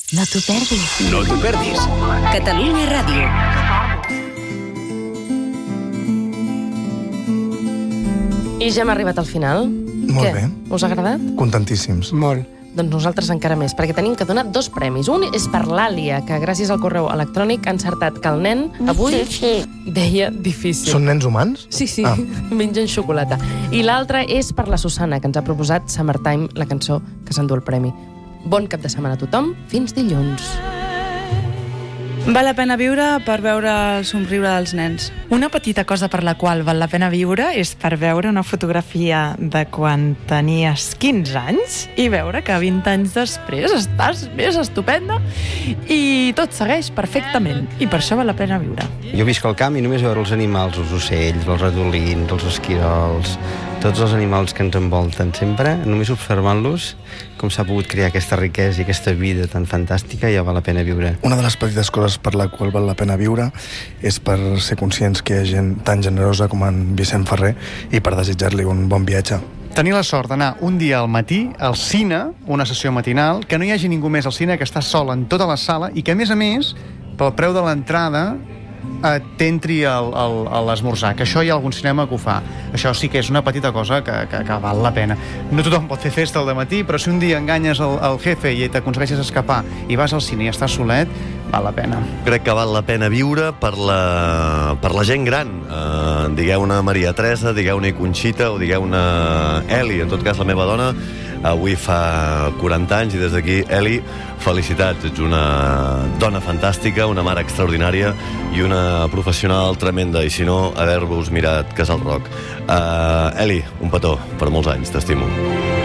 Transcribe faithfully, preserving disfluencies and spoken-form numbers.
No t'ho perdis. No t'ho perdis. Catalunya Ràdio. I ja hem arribat al final. Molt Què? bé. Us ha agradat? Contentíssims. Molt. Doncs nosaltres encara més, perquè tenim que donar dos premis. Un és per l'Àlia, que gràcies al correu electrònic ha encertat que el nen avui deia difícil. Són nens humans? Sí, sí, Ah. mengen xocolata. I l'altre és per la Susana, que ens ha proposat Summertime, la cançó que s'endú el premi. Bon cap de setmana a tothom. Fins dilluns. Val la pena viure per veure el somriure dels nens. Una petita cosa per la qual val la pena viure és per veure una fotografia de quan tenies quinze anys i veure que vint anys després estàs més estupenda i tot segueix perfectament. I per això val la pena viure. Jo visc al camp i només veure els animals, els ocells, els ratolins, els esquirols, tots els animals que ens envolten sempre, només observant-los, com s'ha pogut crear aquesta riquesa i aquesta vida tan fantàstica, ja val la pena viure. Una de les petites coses per la qual val la pena viure és per ser conscients que hi ha gent tan generosa com en Vicent Ferrer i per desitjar-li un bon viatge. Tenir la sort d'anar un dia al matí al cine, una sessió matinal, que no hi hagi ningú més al cine, que està sol en tota la sala i que, a més a més, pel preu de l'entrada eh, t'entri al- al- a l'esmorzar, que això hi ha algun cinema que ho fa. Això sí que és una petita cosa que, que, que val la pena. No tothom pot fer festa al dematí, però si un dia enganyes el, el jefe i t'aconsegueixes escapar i vas al cine i estàs solet, val la pena. Crec que val la pena viure per la, per la gent gran. Uh, digueu-ne Maria Teresa, digueu-ne Conxita o digueu-ne Eli, en tot cas la meva dona. Avui fa quaranta anys i des d'aquí, Eli, felicitats. Ets una dona fantàstica, una mare extraordinària i una professional tremenda. I si no, haver-vos mirat Casal Rock. Uh, Eli, un petó per molts anys, t'estimo.